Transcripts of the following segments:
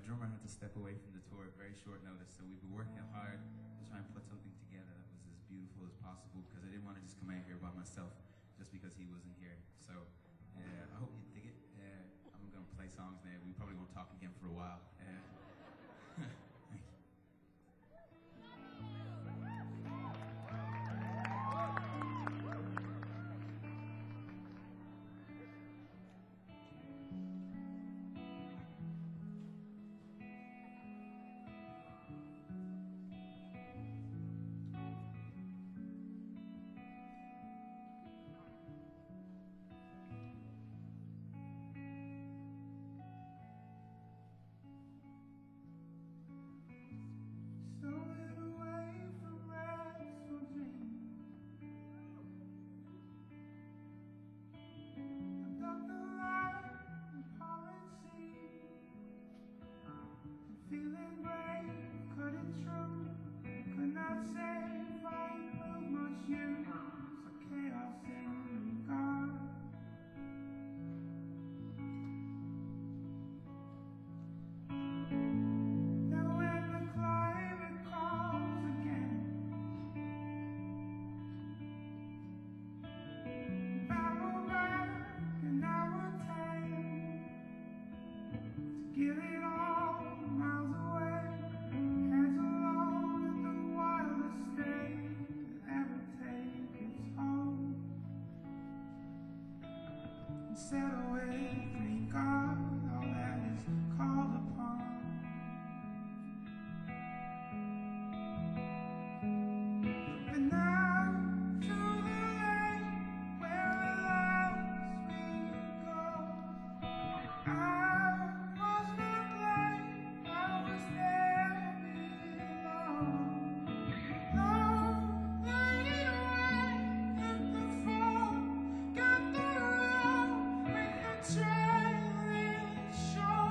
drummer had to step away from the tour at very short notice, so we've been working hard to try and put something together that was as beautiful as possible, because I didn't want to just come out here by myself just because he wasn't here. So I hope you dig it. I'm going to play songs now. We probably won't talk again for a while. Thank you. Feeling brave, couldn't true, could not say if I move much use, so chaos in God. Now when the climate calls again, battle back and I will take to give it all miles away. Hands alone in the wildest state that ever take its hold. And settle with me, God, all that is called upon. And now to the lake where it loves me go. I was not late, I was there below. Long lady away, hit the fall, got the road, make the trailing show,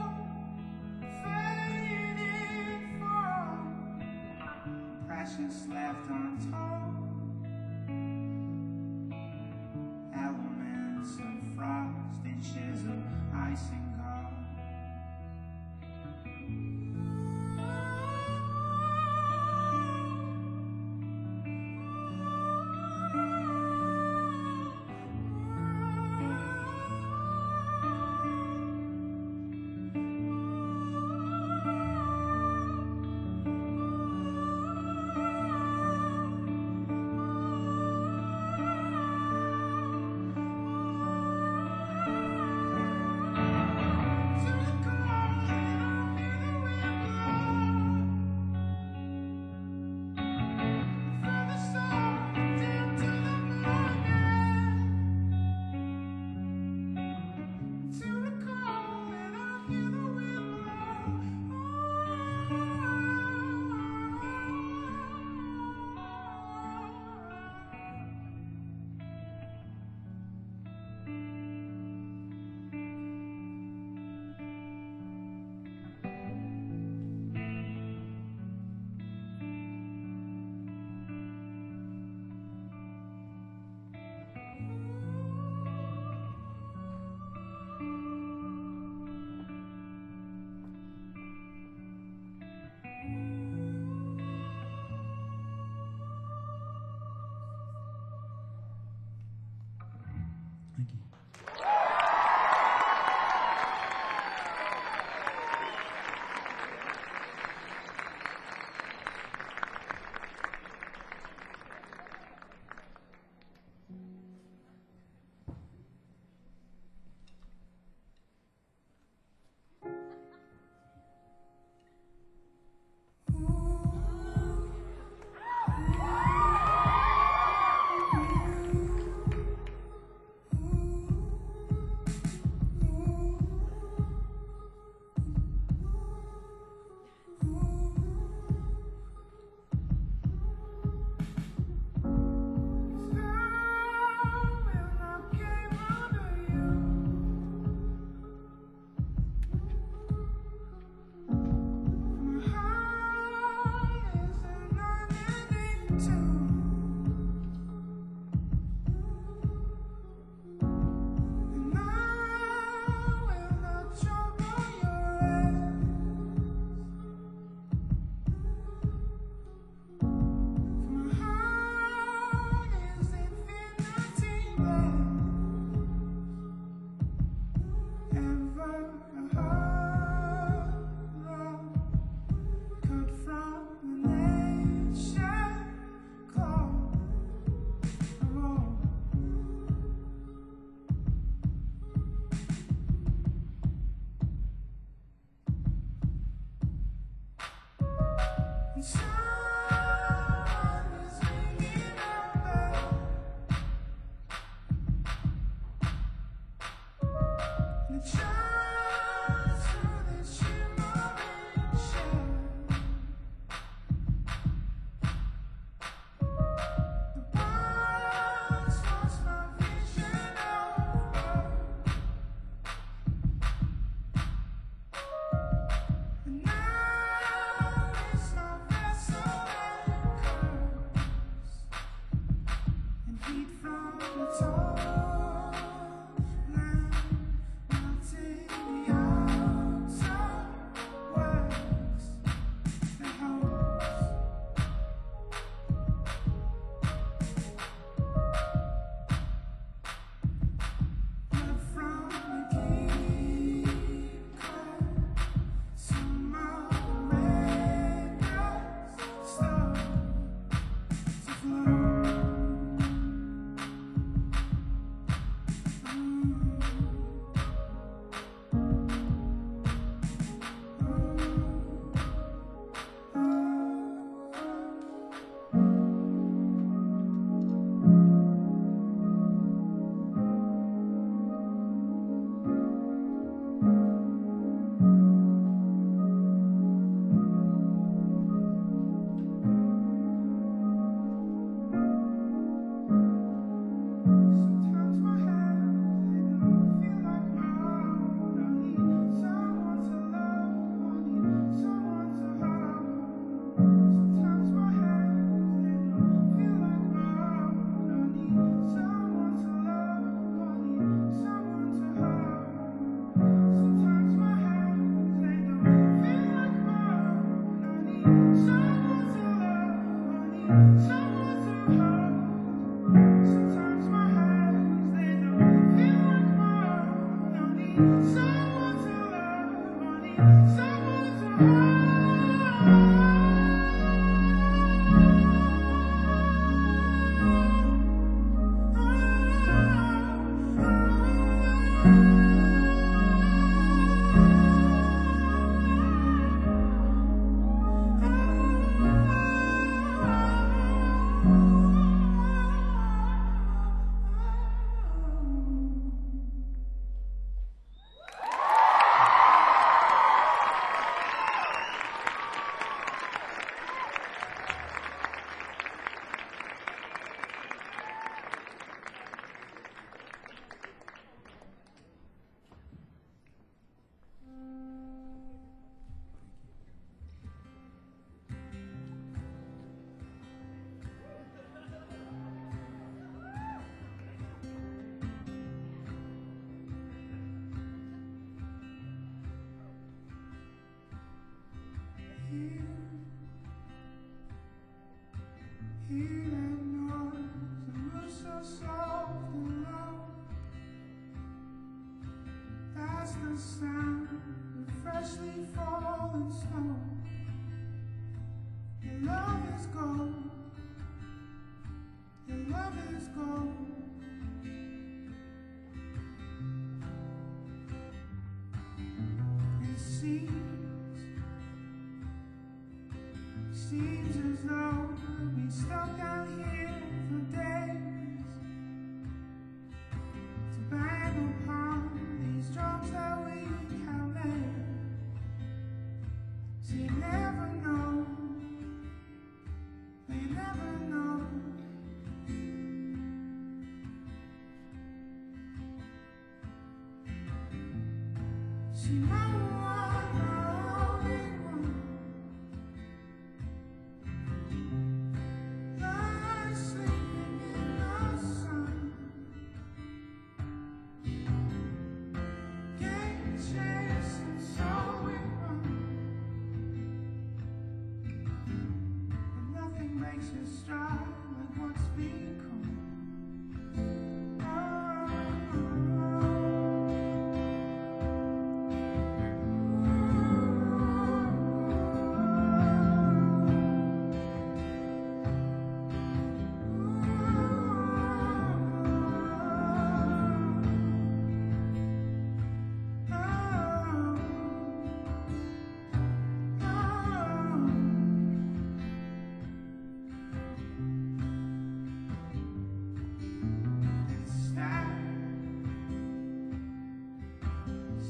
faded fall, precious left untold, elements of frost, inches of ice and gold.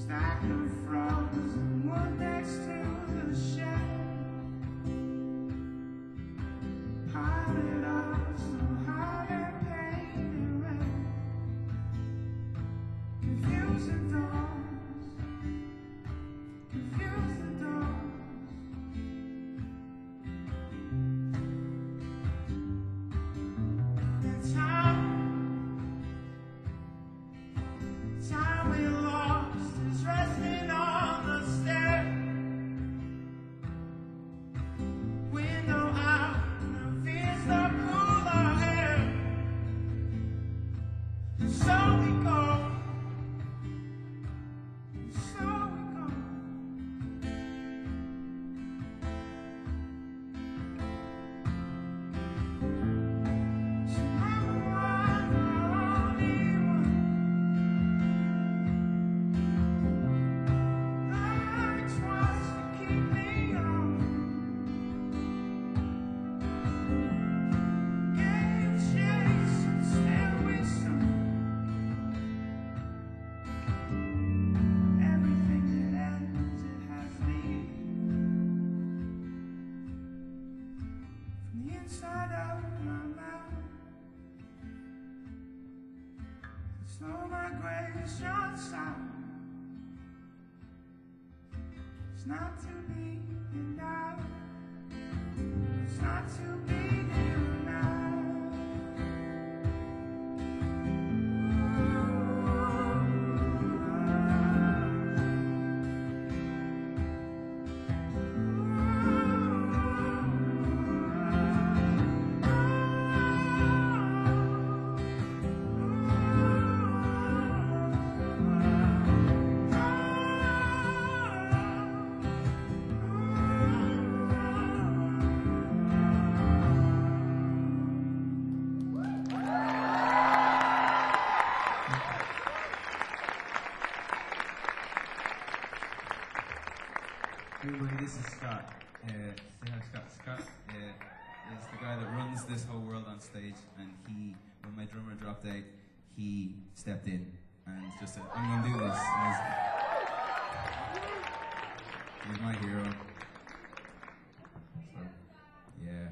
stack of frozen wood next to the shed. Pile it up so high and painted red. Confuse the doors, confuse the doors. The time we lost is resting on the stair. Window out, the fears that cool our hair. And so we go, and so we go. So remember I'm the only one. Lights watch to keep me on. Gave chase and still we saw everything that ends, it has me. From the inside of my mouth, the slow migration sound. It's not to be denied. It's not to be denied. Everybody, this is Scott. Say hi, Scott. Scott is the guy that runs this whole world on stage, and when my drummer dropped out, he stepped in and just said, "I'm gonna do this." And he's my hero. So, yeah.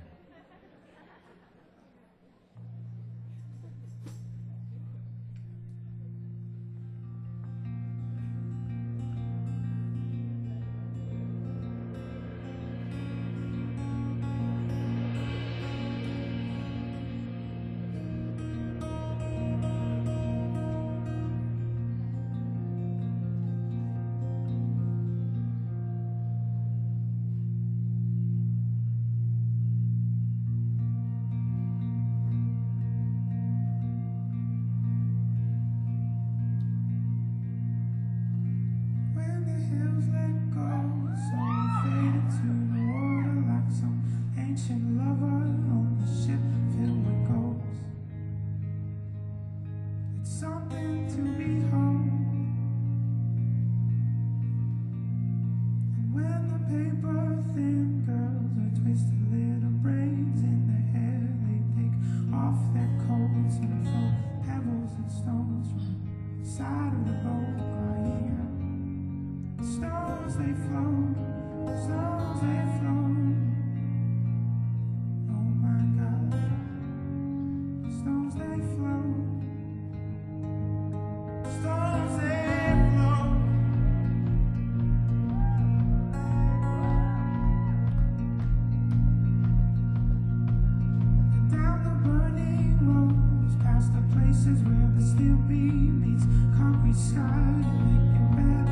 When the hills let go, soul faded to the water like some ancient lover on the ship filled with ghosts. It's something to behold. And when the paper thin girls with twisted little braids in their hair, they take off their coats and throw pebbles and stones from the side of the boat, crying out. Stones they float, stones they float. Oh my God, stones they float, stones they float. And down the burning roads, past the places where the steel beam meets concrete sky, make it better.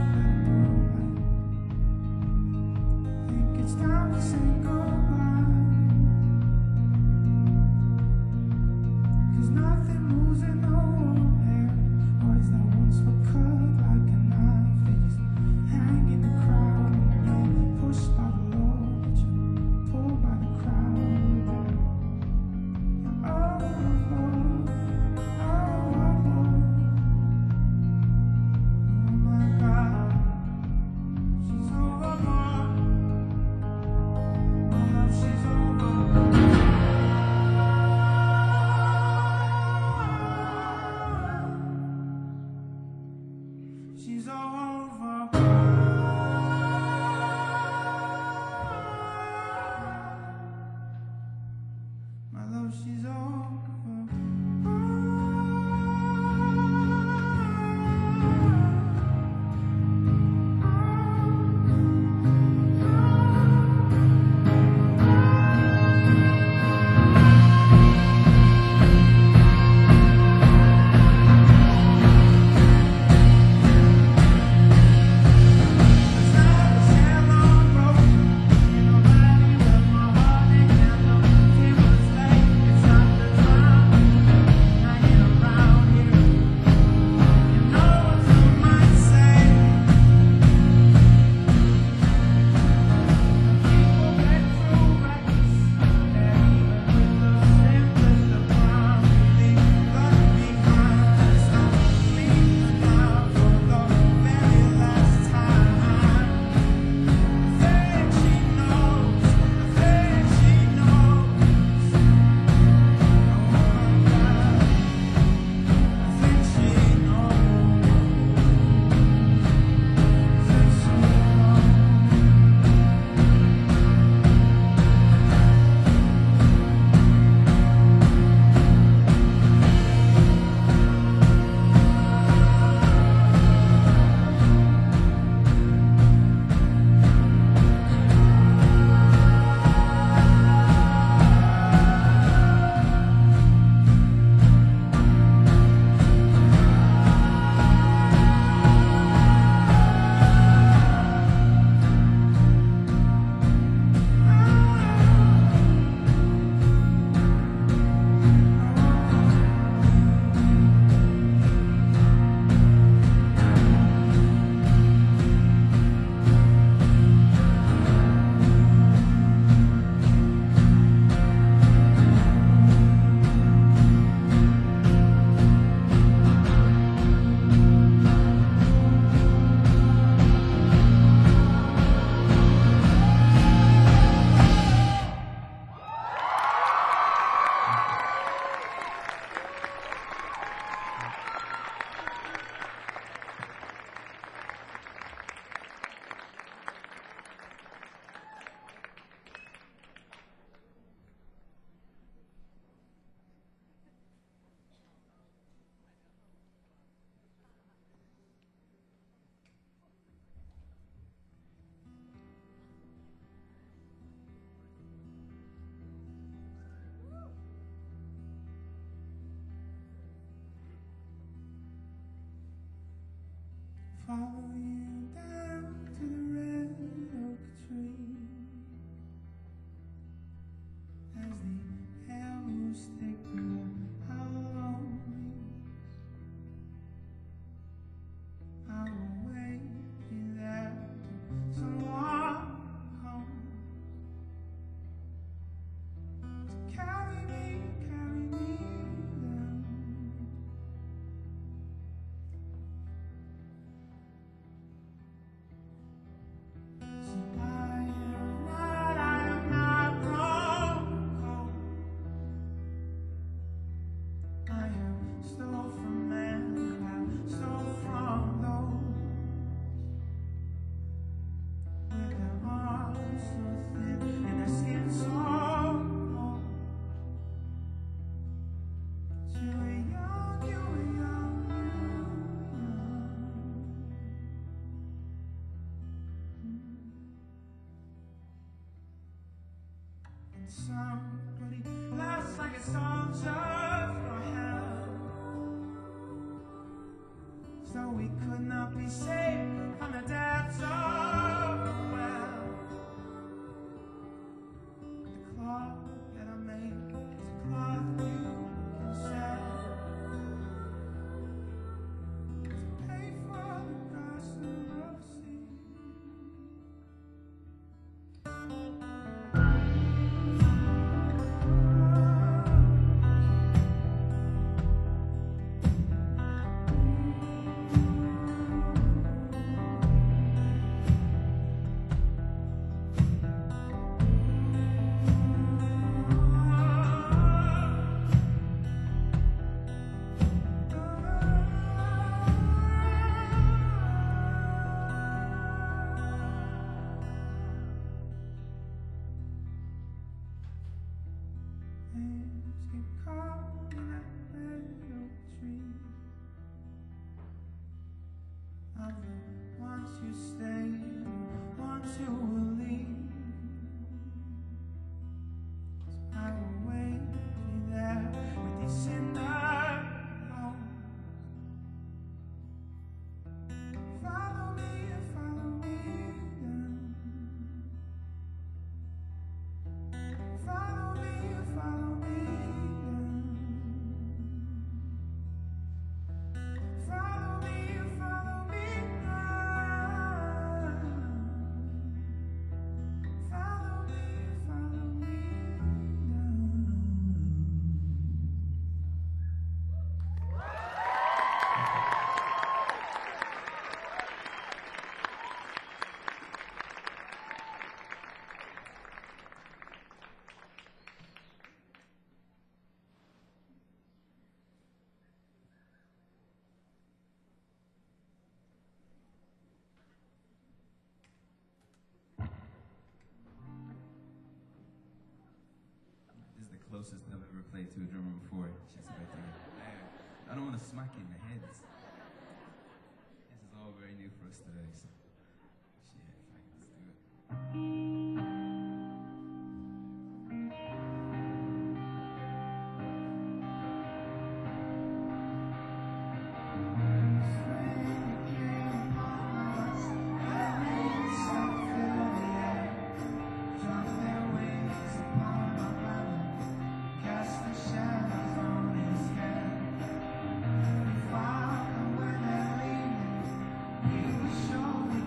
It's time to say goodbye, 'cause nothing moves in the warm air. Words that once were cut like a knife, they just hang in the crowd. And you're pushed by the Lord, but you're pulled by the crowd. You're overboard, overboard. Oh my God, she's overboard. follow you down to the red oak tree as the arrows stick through hollow leaves. I will wait there till someone home to carry me down. So I am not grown cold. I am stole from men, I stole from those with their arms so thin and their skin so cold. You were young, you were young, and somebody laughs like a soldier for help. So we could not be safe from the depths of the well. The cloth that I make is a cloth you can sell to pay for the gossip of the sea. Leaves get caught in that red oak tree. Of the ones you stay, ones you will leave. So I will wait there with these cinder bones. Follow me down. Follow me down. Follow me down. Follow me down. This is the closest I've ever played to a drummer before. She's right there. I don't want to smack you in the head. This is all very new for us today. So, shit, fine, let's do it. Show me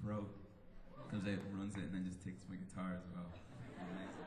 pro. Comes out, runs it, and then just takes my guitar as well. Amazing.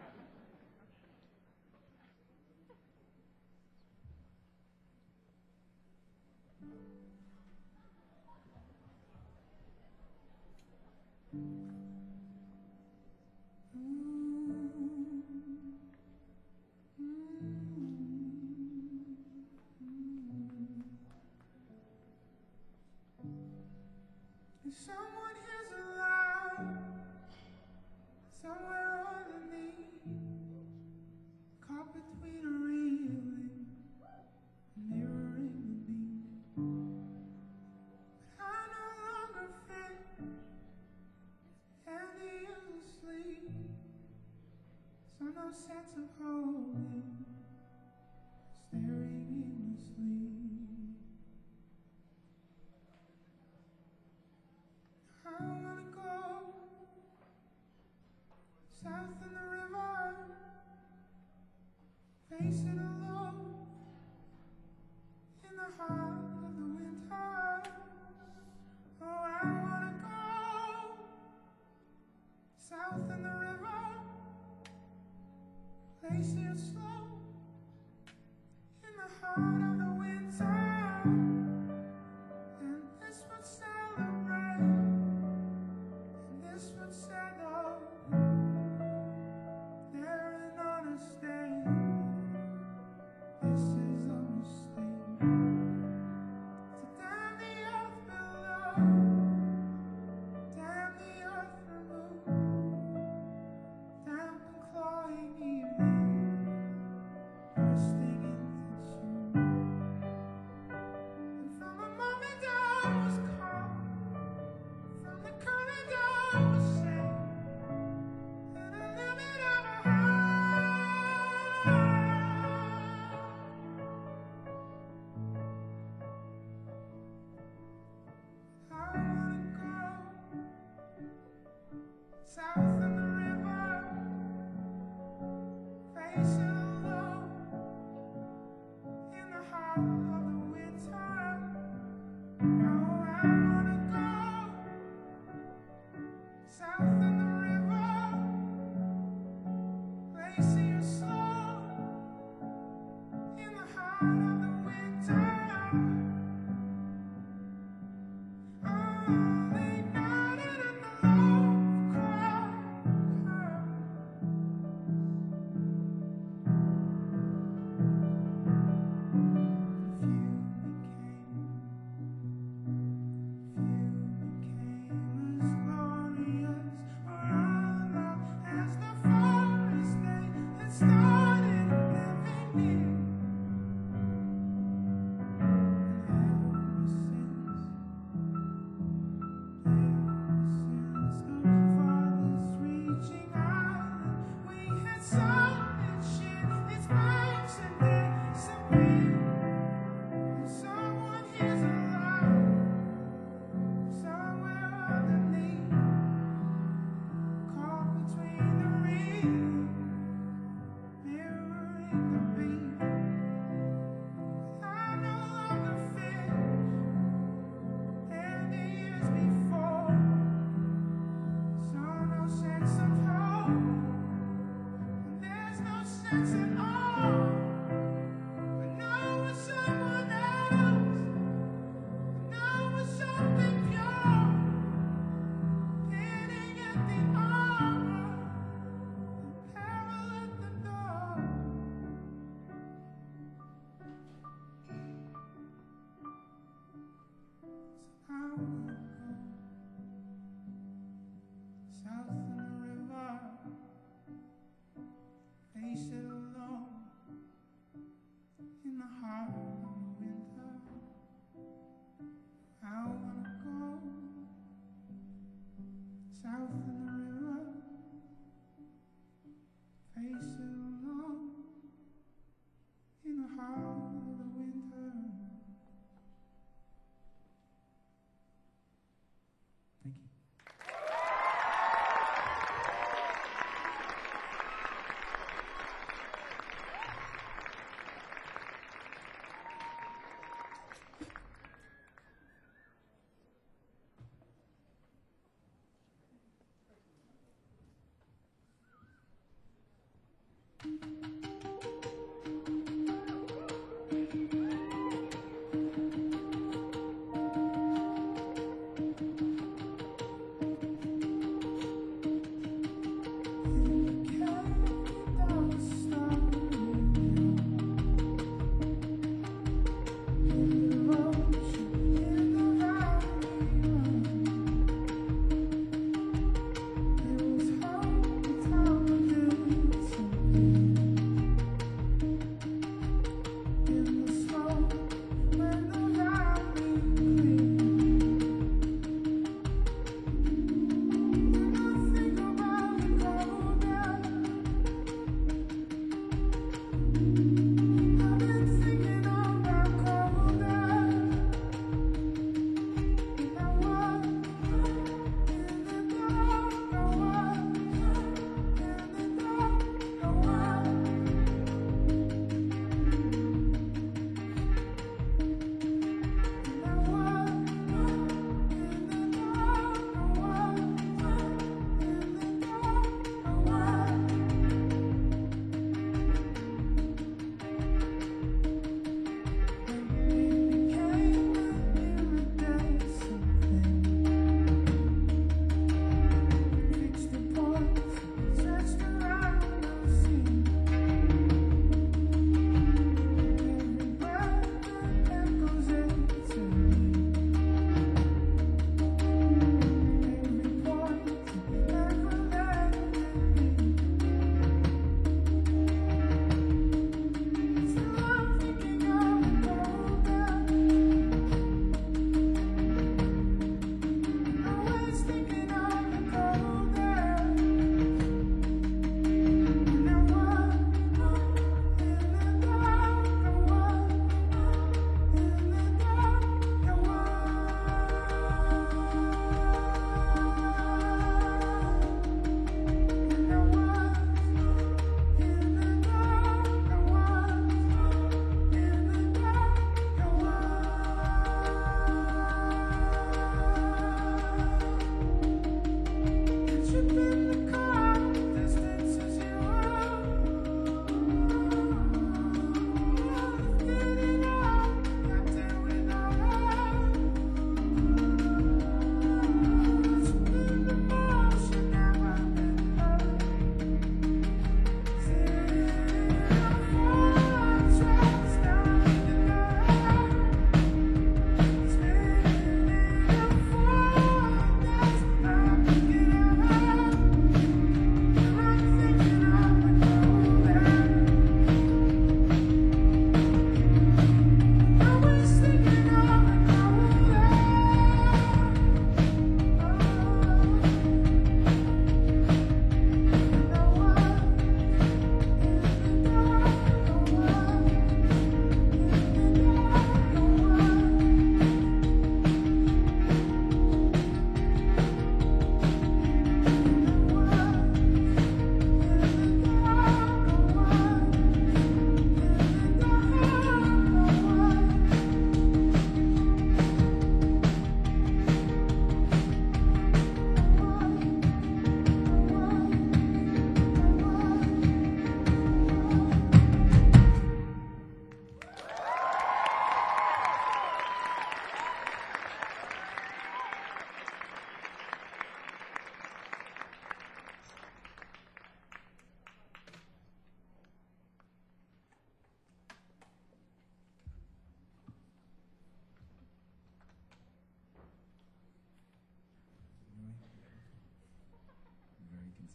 If someone hears a loud somewhere underneath, caught between a reel and mirroring the beat, but I no longer fit, and he is asleep, so no sense of holding, staring in the sleep. I wanna go south in the river, face it alone in the heart of the winter. Oh, I wanna go south in the river, place it slow in the heart of the winter, and this would celebrate. This would settle there in honest day.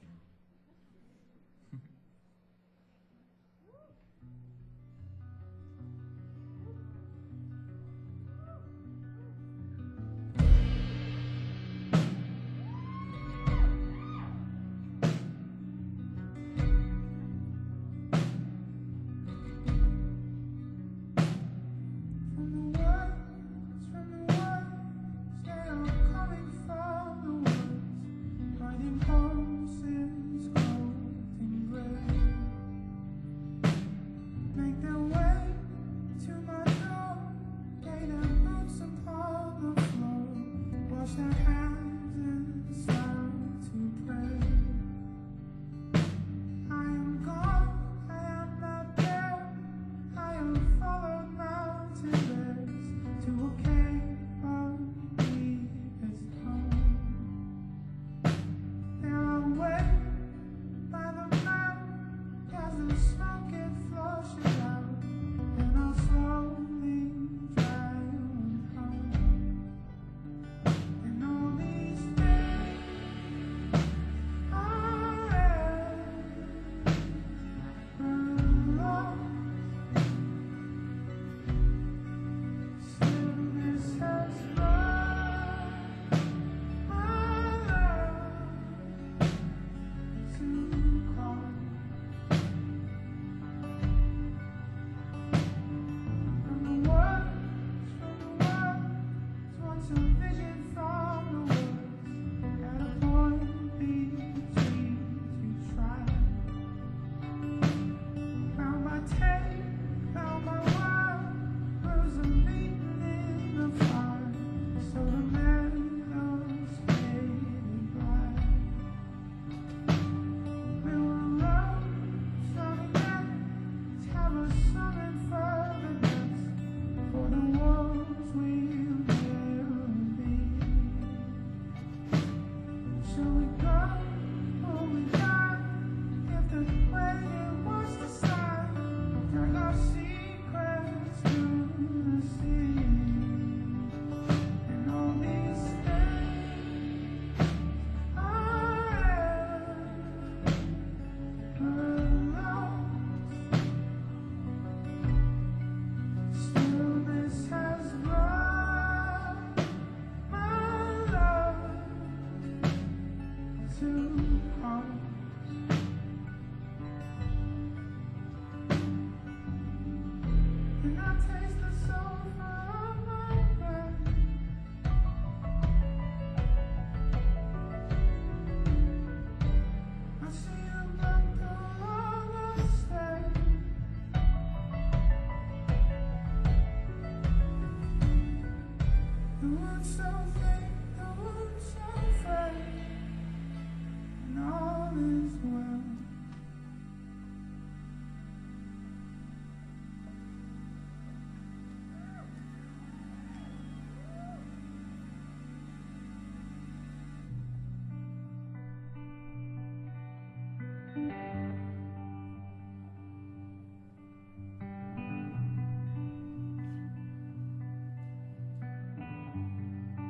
here.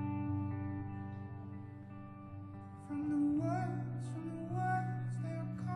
From the words, they're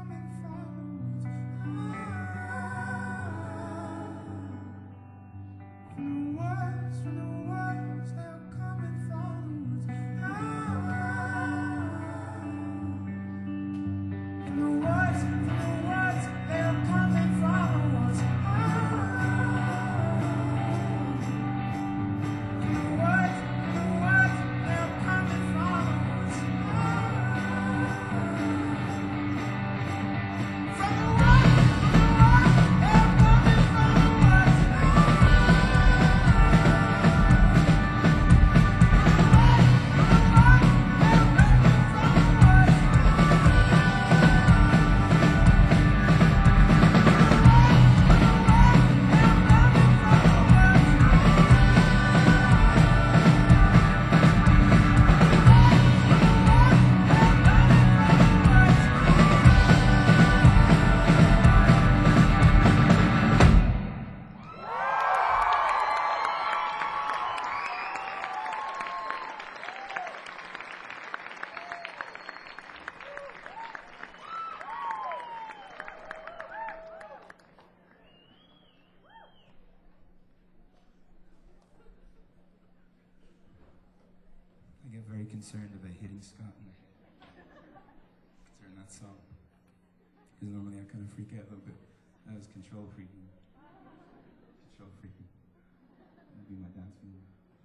get very concerned about hitting Scott and during that song. Because normally I kind of freak out a little bit. That was control freaking. Control freaking. That would be my dance move.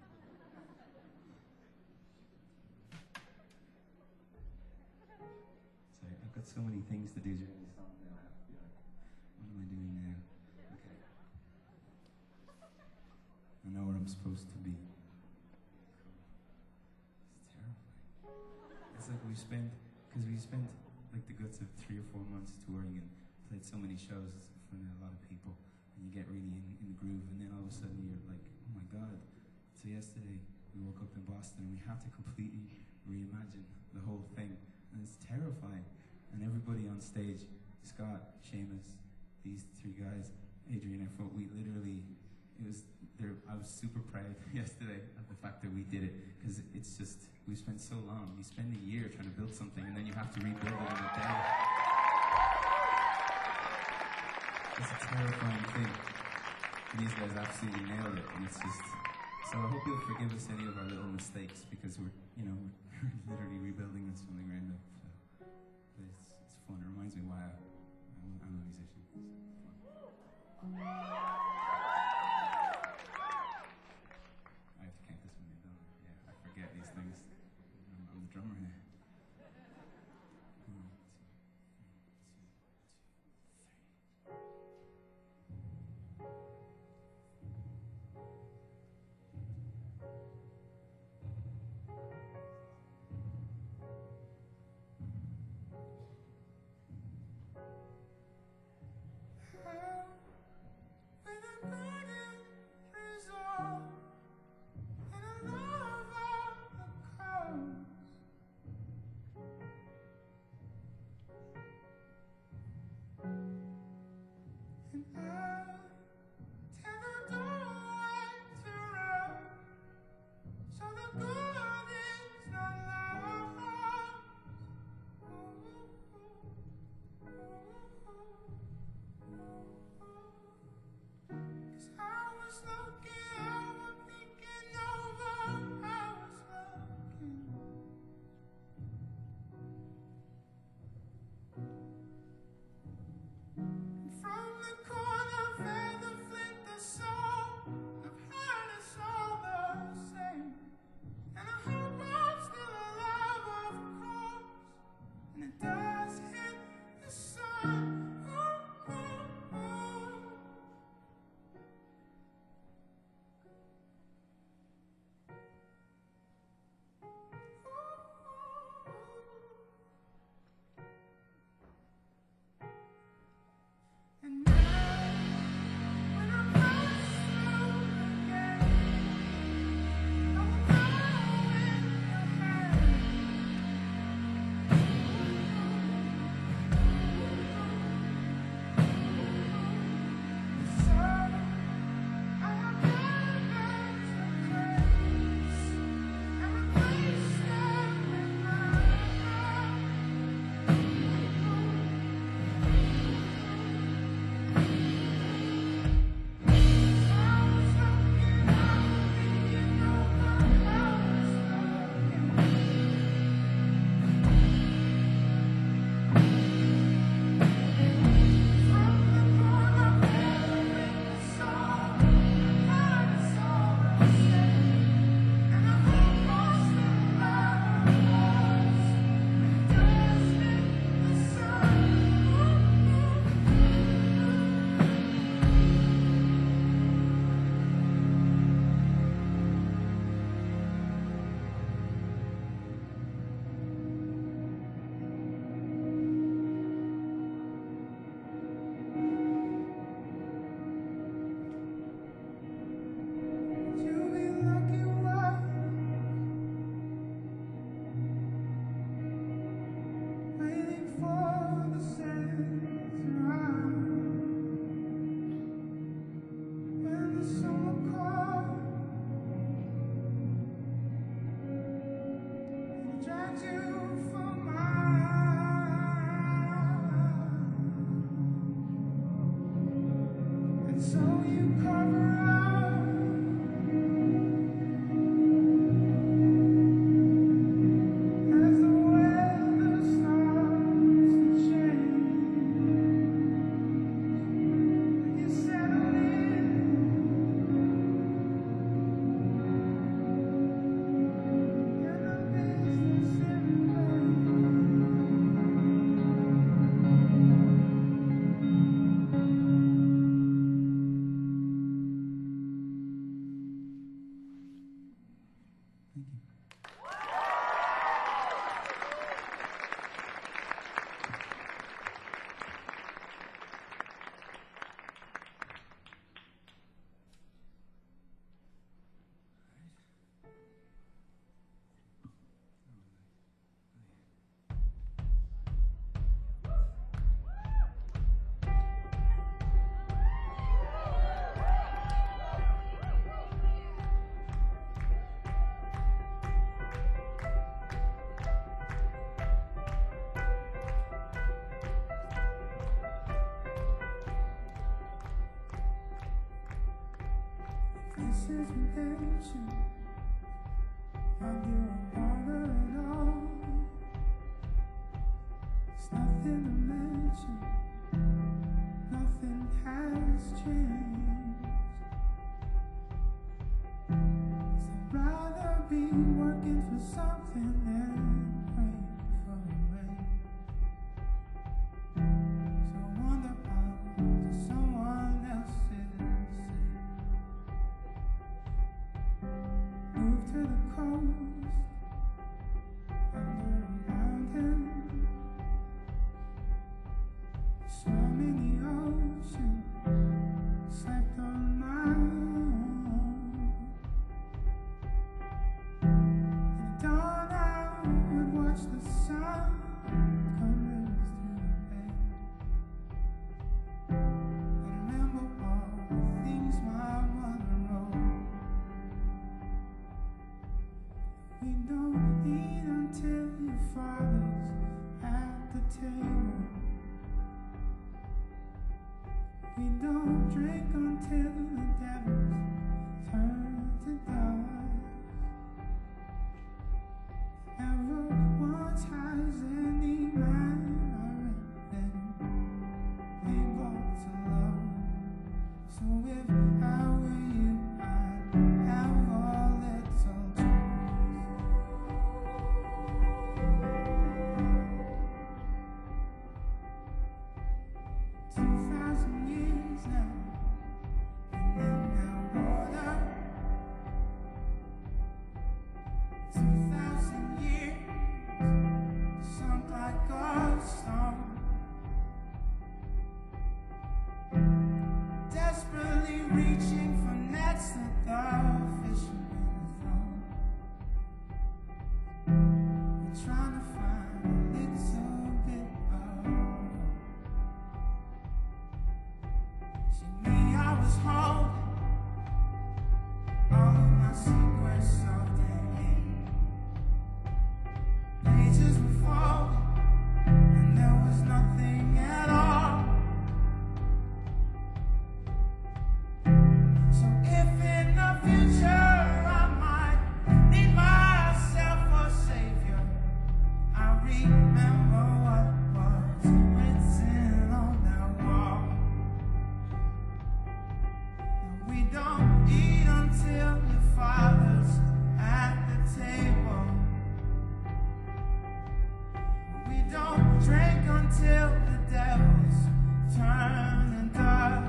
Sorry, I've got so many things to do during this song now. I have to be like, what am I doing now? Okay. I know where I'm supposed to be. It's terrifying. It's like we spent like the guts of 3 or 4 months touring and played so many shows in front of a lot of people, and you get really in the groove, and then all of a sudden you're like, oh my god. So yesterday we woke up in Boston and we have to completely reimagine the whole thing, and it's terrifying. And everybody on stage, Scott, Seamus, these 3 guys, Adrian, I thought we literally, I was super proud yesterday of the fact that we did it, because it's just, we spent so long. You spend a year trying to build something and then you have to rebuild it in a day. It's a terrifying thing. And these guys absolutely nailed it, and it's just, so I hope you'll forgive us any of our little mistakes, because we're literally rebuilding this from the ground up. So, but it's fun. It reminds me why I'm a musician. It's fun. I have to count this when you're done. Yeah, I forget these things. I'm the drummer here. 1, 2, 1, 2, This is redemption. I'm doing harder and all. It's nothing to mention. Nothing has changed. 'Cause I'd rather be working for something than praying for rain. So I wonder how to someone else is safe. Move to the coast, under a mountain. Swam in the ocean, slept on my own. In the dawn I would watch the sun come rivers through the bed. And remember all the things my mother wrote. We don't eat until your father's at the table. We don't drink until the devils turn to dust. Never once has any man I reckon been brought to love. So if I were you, I'd have all little truth. 2,000 years now, and in that water. 2,000 years sunk like a stone. Desperately reaching for nets that the fishermen have thrown. We're trying to find a little bit of hope. See me, I was holding all of my secrets of the hate. Pages were falling, and there was nothing at all. So if in the future I might need myself a savior, I remember what was written on that wall. We don't eat until your father's at the table. We don't drink until the devils turn and dust.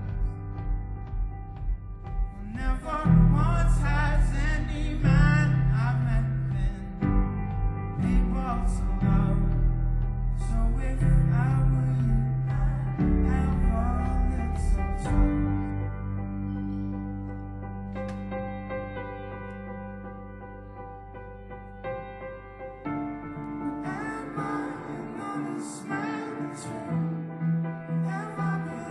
Never once has any man I've met been able to love. So if I were you, I'd have all little truth. Am I another smiling tree? Have I been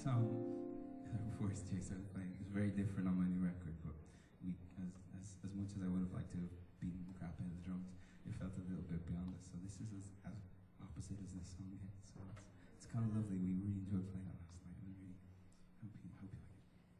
song, Forest Chaser, playing is very different on my new record, but we, as much as I would have liked to have beaten the crap out of the drums, it felt a little bit beyond us. So this is as opposite as this song gets. So it's kind of lovely. We really enjoyed playing it last night, and I really hope you like it.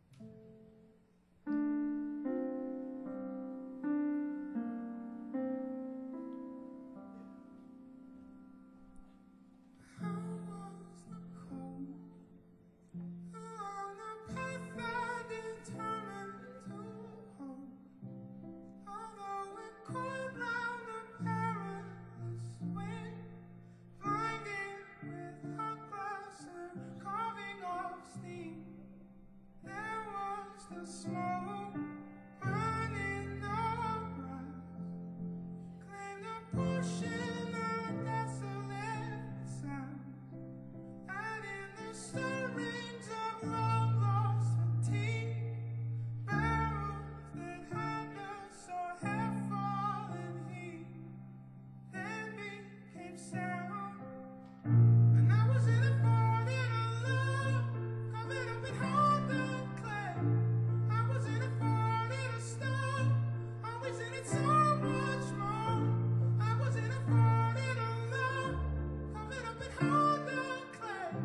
Smoke burning the grass, claim the portion of desolate sound, and in the stirrings of long lost fatigue, barrels that had us so half fallen heat, then became sound. And I was in a body of love, covered up in hard and clay. I was in a body of stone, always in it so much more. I was in a body of love, covered up in hard and clay.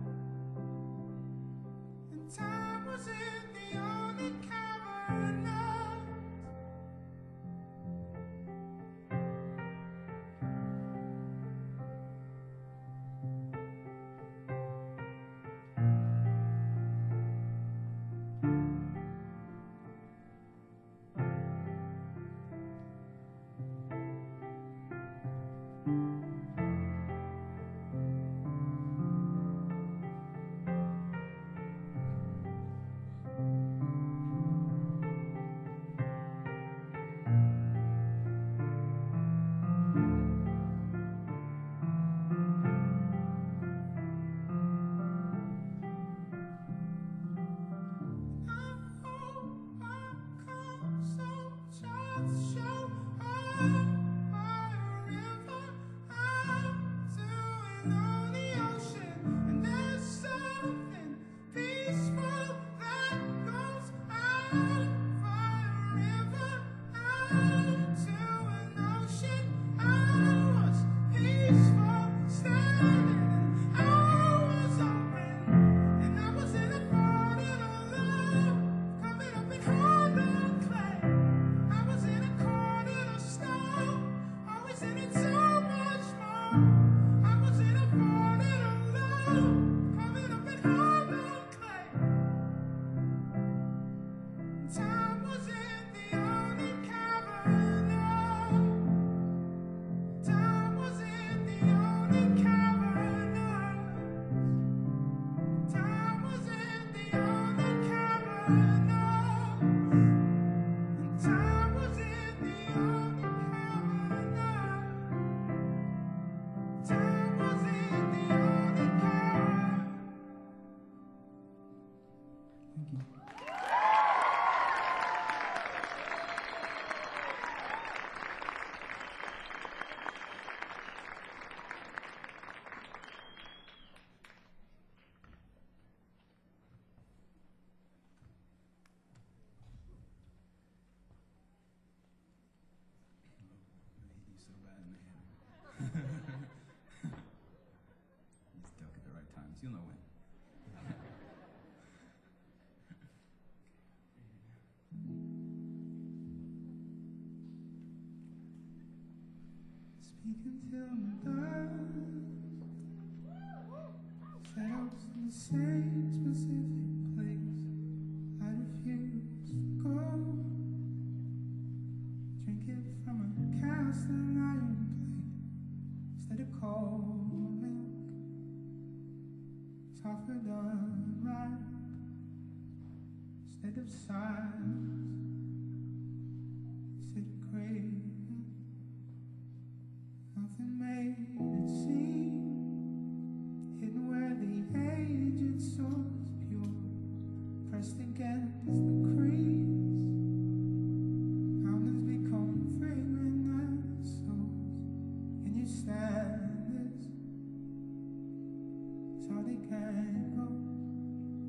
And time was in the only cavern You'll know when. speak until the dust settles in the same specific place. I refuse to go. Drink it from a cast iron plate instead of cold milk. Tougher done right instead of silence. Sit craving. Nothing made it seem hidden where the aged soul is pure, pressed against the crease. Mountains become fragrant and souls. Can you stand this? It's all they can go.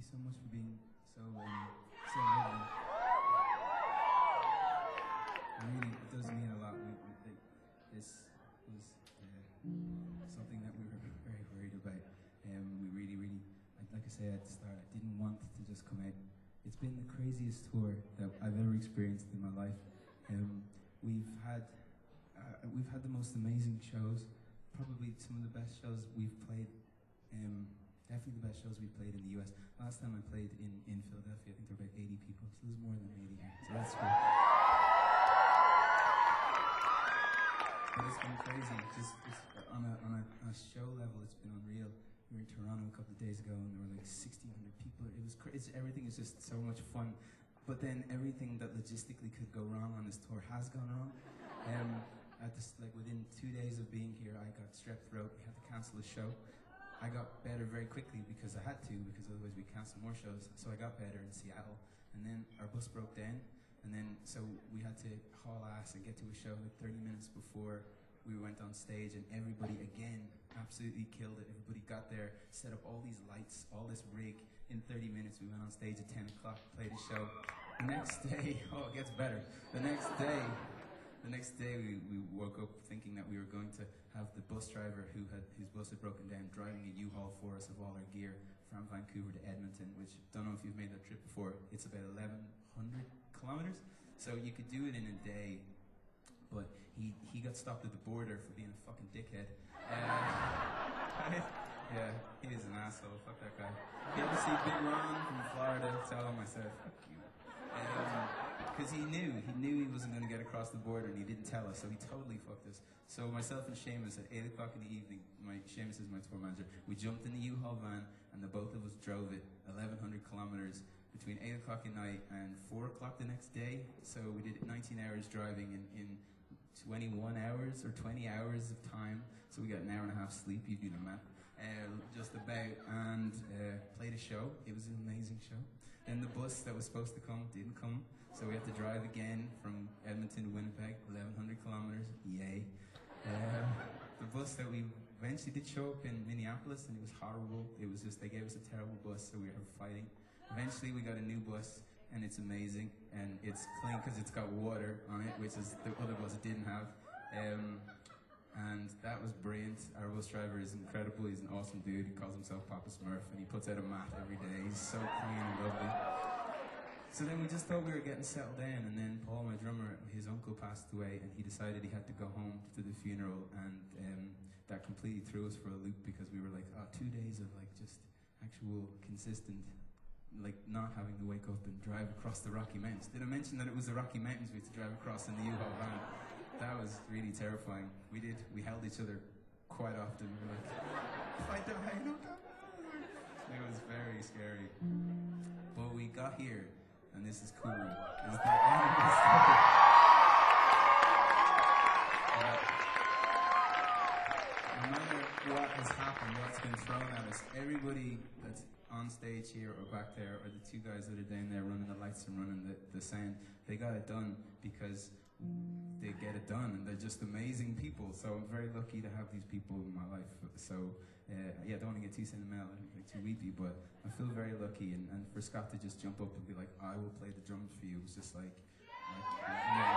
so much for being so lovely. Really, it does mean a lot. This was something that we were very worried about. We really, like I said at the start, I didn't want to just come out. It's been the craziest tour that I've ever experienced in my life. We've had the most amazing shows, probably some of the best shows we've played. Definitely the best shows we've played in the US. Last time I played in Philadelphia, I think there were about 80 people, so there's more than 80 here. So that's cool. But it's been crazy. Just on a show level, it's been unreal. We were in Toronto a couple of days ago, and there were like 1,600 people. It was everything is just so much fun. But then everything that logistically could go wrong on this tour has gone wrong. Within 2 days of being here, I got strep throat. We had to cancel the show. I got better very quickly because I had to, because otherwise we'd cancel more shows. So I got better in Seattle, and then our bus broke down, and then so we had to haul ass and get to a show like 30 minutes before we went on stage, and everybody again absolutely killed it. Everybody got there, set up all these lights, all this rig. In 30 minutes, we went on stage at 10 o'clock, played a show. The next day, oh, it gets better. The next day, we woke up thinking that we were going to have the bus driver whose bus had broken down driving a U-Haul for us of all our gear from Vancouver to Edmonton, which, don't know if you've made that trip before, it's about 1,100 kilometers. So you could do it in a day, but he got stopped at the border for being a fucking dickhead. Yeah, he is an asshole, fuck that guy. If you ever see Big Ron from Florida, tell him I said, fuck you. Because he knew he wasn't going to get across the border, and he didn't tell us, so he totally fucked us. So myself and Seamus at 8 o'clock in the evening, Seamus is my tour manager, we jumped in the U-Haul van, and the both of us drove it 1,100 kilometers between 8 o'clock at night and 4 o'clock the next day. So we did 19 hours driving in 21 hours or 20 hours of time. So we got an hour and a half sleep, you do the math, just about, and played a show. It was an amazing show. Then the bus that was supposed to come didn't come, so we had to drive again from Edmonton to Winnipeg, 1,100 kilometers, yay. The bus that we eventually did show up in Minneapolis, and it was horrible. It was just, they gave us a terrible bus, so we were fighting. Eventually we got a new bus, and it's amazing, and it's clean because it's got water on it, which is the other bus didn't have. And that was brilliant. Our bus driver is incredible. He's an awesome dude. He calls himself Papa Smurf, and he puts out a mat every day. He's so clean and lovely. So then we just thought we were getting settled down, and then Paul, my drummer, his uncle passed away, and he decided he had to go home to the funeral, and that completely threw us for a loop, because we were like, 2 days of like just actual consistent, like not having to wake up and drive across the Rocky Mountains. Did I mention that it was the Rocky Mountains we had to drive across in the U-Haul van? That was really terrifying. We held each other quite often. We were like, if I die, don't come over. It was very scary. But we got here, and this is cool. Is the end of the story. No matter what has happened, what's been thrown at us, everybody that's on stage here or back there, or the two guys that are down there running the lights and running the sound, they got it done because they get it done, and they're just amazing people. So I'm very lucky to have these people in my life. So yeah, don't want to get too sentimental and like too weepy, but I feel very lucky. And for Scott to just jump up and be like, I will play the drums for you, it was just like yeah.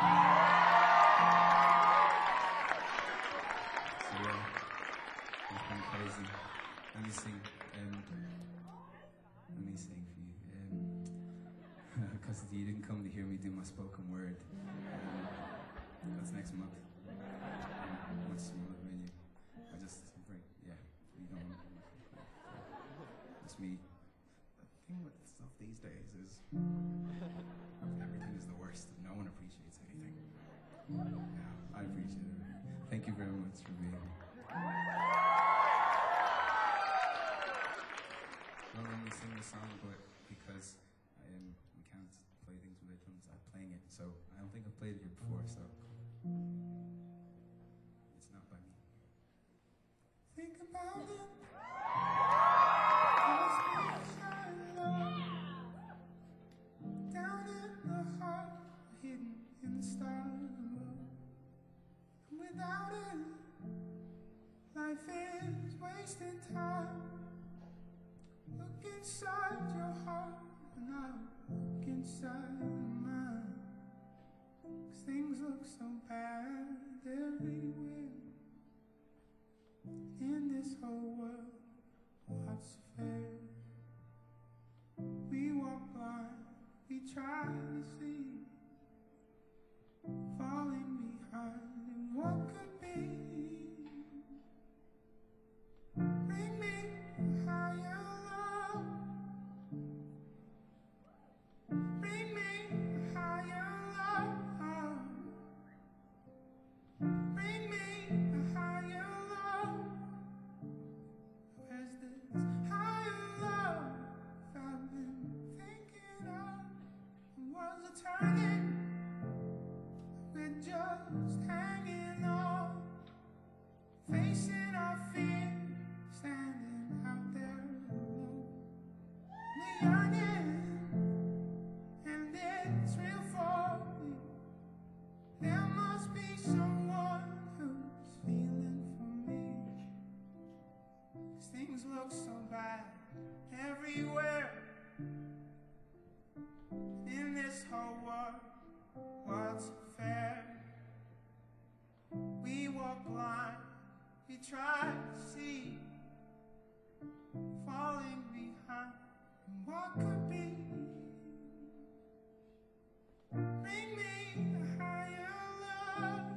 So yeah, it's been crazy. Let me sing for you. Because you didn't come to hear me do my spoken word. That's next month. Much smaller venue. I just bring, yeah, you don't. It's me. The thing with stuff these days is everything is the worst. No one appreciates anything. Yeah, I appreciate it. Thank you very much for being here. Not only sing the song, but because we can't play things without drums, I'm playing it. So I don't think I've played it here before, so it's not by me. Think about it. Down in the heart, hidden in the stars. And without it, life is wasting time. Look look inside your heart, and I look inside mine. 'Cause things look so bad everywhere. In this whole world, what's fair? We walk blind, we try to see, falling behind in what could be. Bring me a higher love. Bring me a higher love. Bring me a higher love. Where's this higher love I've been thinking of? Was it turning? We're just hanging on, facing our fear, standing out there alone. The yearning, and it's real for me. There must be someone who's feeling for me. 'Cause things look so bad everywhere. In this whole world, what's fair? We walk blind, we try to see, falling behind in what could be. Bring me a higher love.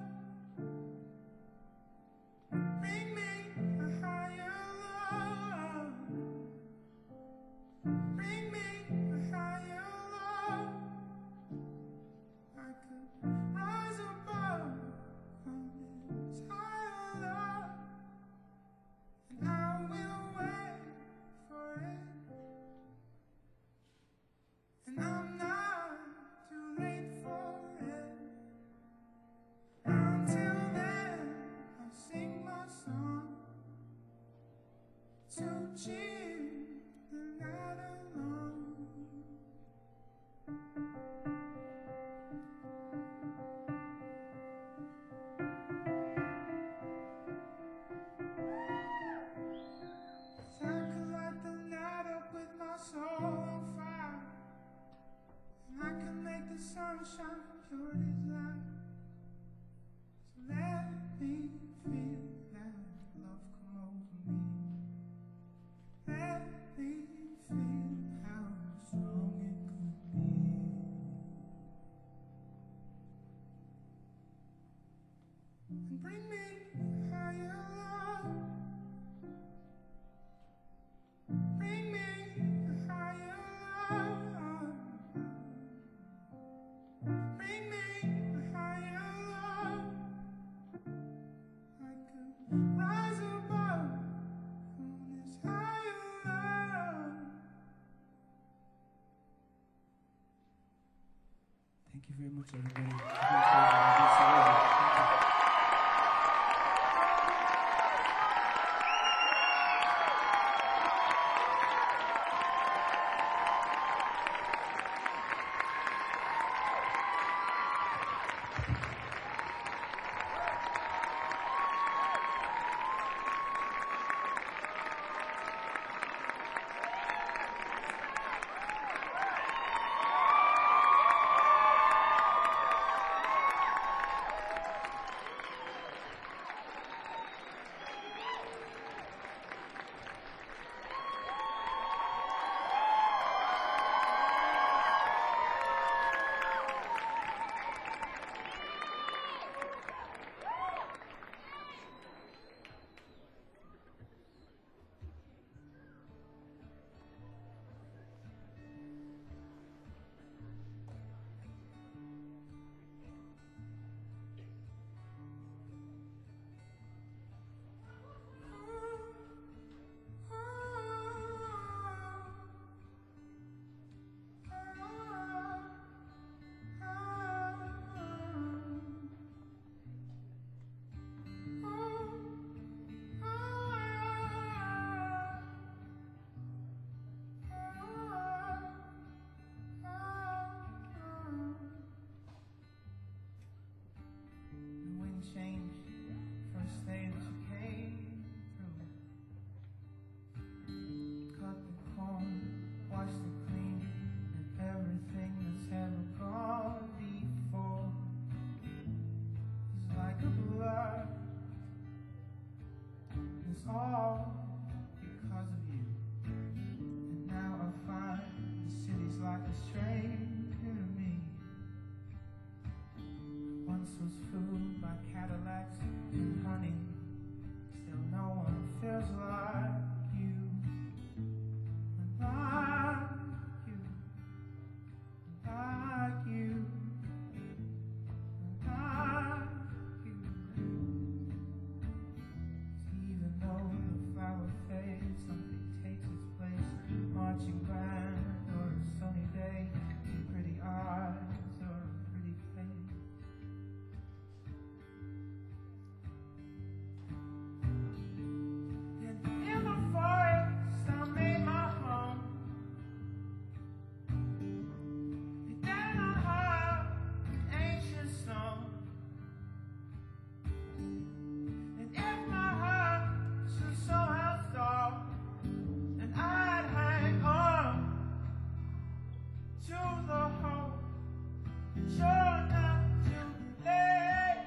Bring me a higher love. Bring me a higher love. I could rise above on this higher love, and I will wait for it. And I'm not too late for it. Until then, I'll sing my song to cheer the night along. I could light the night up with my soul on fire, and I can make the sunshine pure as light. So let me feel that love come over me. Let me feel how strong it could be. And bring me higher love. Bring me a higher love. Bring me a higher love. I could rise above on this higher love. Thank you very much, everybody. was all because of you. And now I find the city's like a stranger to me. Once was fooled by Cadillacs and honey. Still no one feels like you. And like you. And like you. And like you. Even though the flower fades, something takes its place. Marching band or a sunny day, and pretty eyes or a pretty face. And in the forest I made my home. And then I heard an ancient song. And if my heart should somehow stop, and I'd hang on to the hope that you're not too late.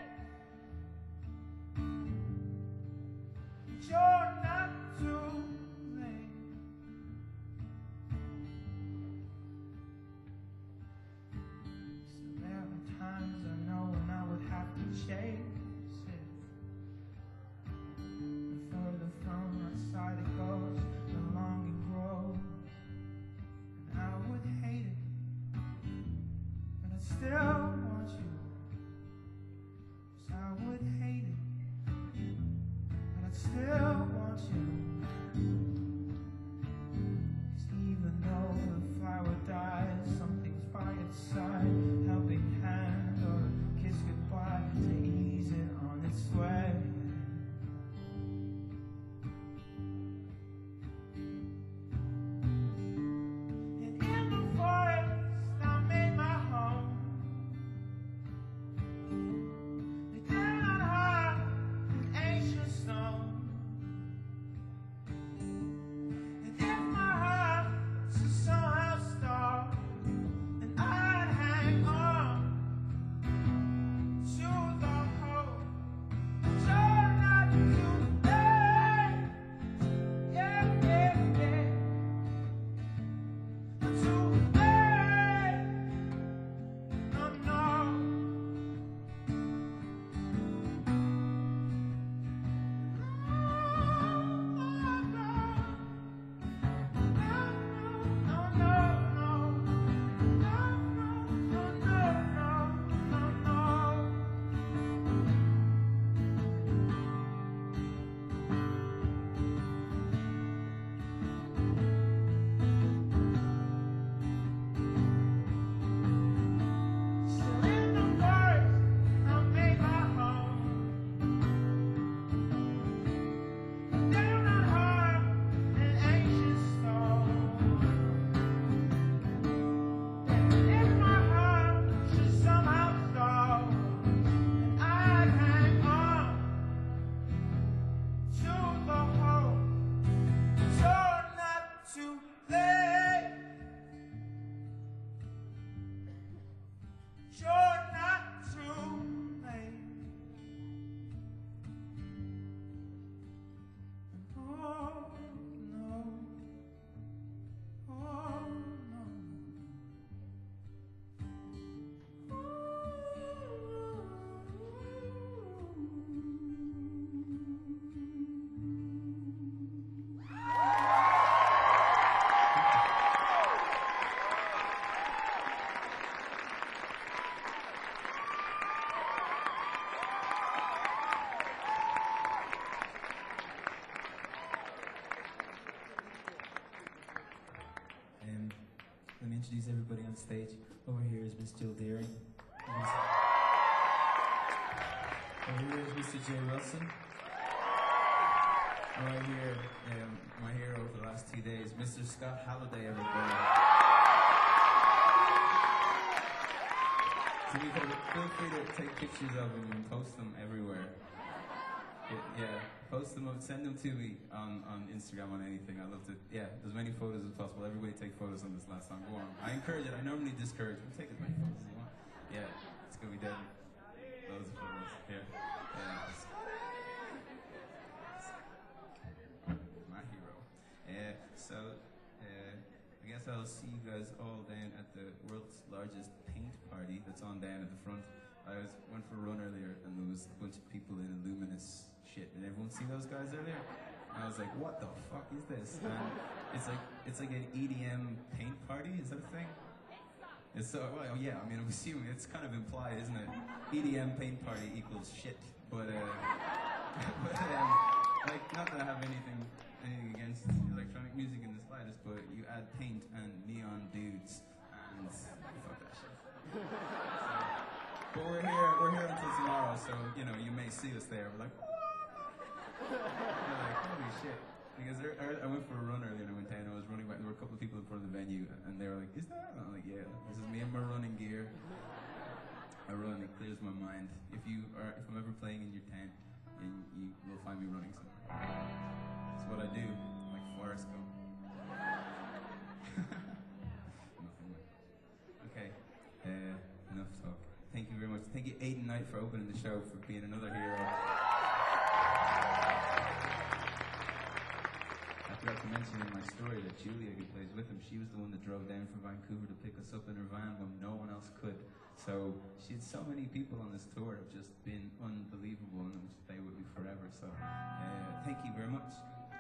That you're not too late. Still there were times I know when I would have to chase it. The further from my side it goes, the longing grows. And I would hate it, but I still want you. 'Cause I would hate it, but I still want you. 'Cause even though the flower dies, something's by its side, helping hand or a kiss goodbye to ease it on its way. And in the forest I made my home. And then I heard an ancient song. And if my heart should somehow stop, and I'd hang on to the hope that you're not too late. Yeah, yeah, yeah. Too late. No, no. Still in the forest, I made my home. Then I heard an ancient song. And if my heart should somehow stop, and I'd hang on to the hope that you're not too late. You're not too late. Oh no, oh no. And let me introduce everybody on stage. Over here is Miss Jill Deering. Over here is Mr. Jay Wilson. And right here, my hero for the last 2 days, Mr. Scott Halliday, everybody. So feel free to take pictures of them and post them everywhere. Yeah, post them, send them to me on Instagram, on anything. I love to, as many photos as possible. Everybody take photos on this last song. Go on. I encourage it. I normally discourage. We'll take as many photos as you want. Yeah, it's gonna be dead. Loads of photos. Yeah. guess I'll see you guys all down at the world's largest paint party that's on down at the front. Went for a run earlier and there was a bunch of people in luminous shit. Did everyone see those guys earlier? And I was like, what the fuck is this? And it's like an EDM paint party. Is that a thing? It's so well, yeah. I mean, I'm assuming it's kind of implied, isn't it? EDM paint party equals shit. But like, not that I have anything against electronic music in the slightest, but you add paint and neon dudes, and fuck that shit. But we're here until tomorrow, so you know you may see us there. We're like, holy shit. Because I went for a run earlier and I went down. I was running back. There were a couple of people in front of the venue, and they were like, "Is that?" And I'm like, "Yeah, this is me in my running gear. I run. It clears my mind. If I'm ever playing in your tent, you will find me running somewhere. That's what I do, like Forrest Gump." Nothing more. Okay, enough talk. Thank you very much. Thank you, Aiden Knight, for opening the show, for being another hero. I forgot to mention in my story that Julia, who plays with him, she was the one that drove down from Vancouver to pick us up in her van when no one else could. So she had so many people on this tour have just been unbelievable and will stay with me forever. So thank you very much.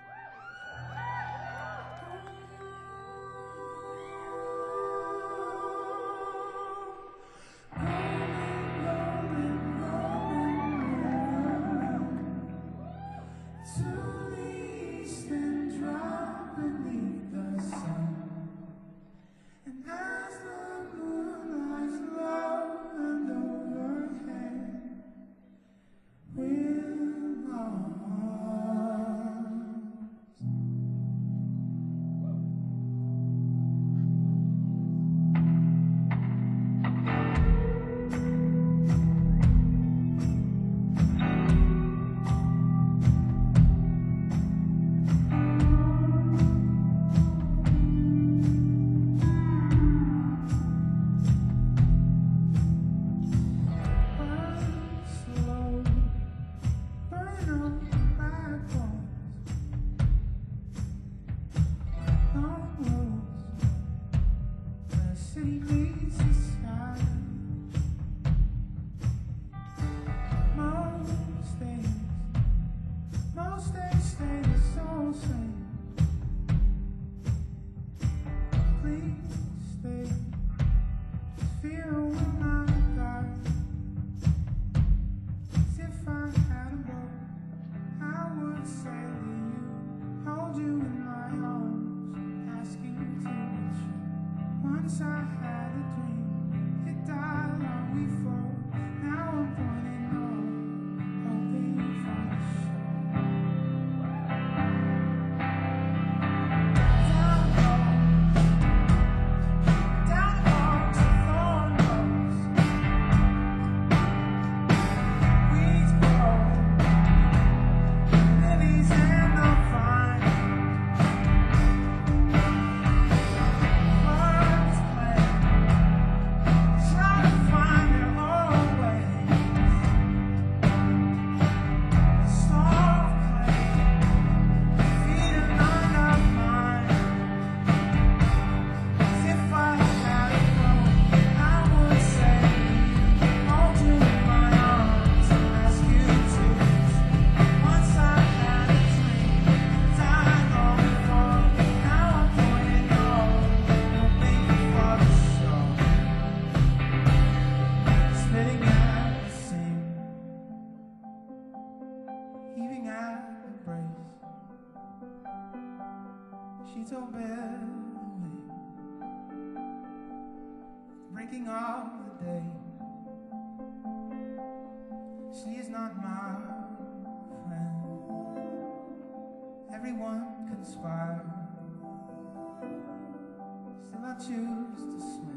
Breaking of the day, she is not my friend. Everyone conspires, still I choose to swim.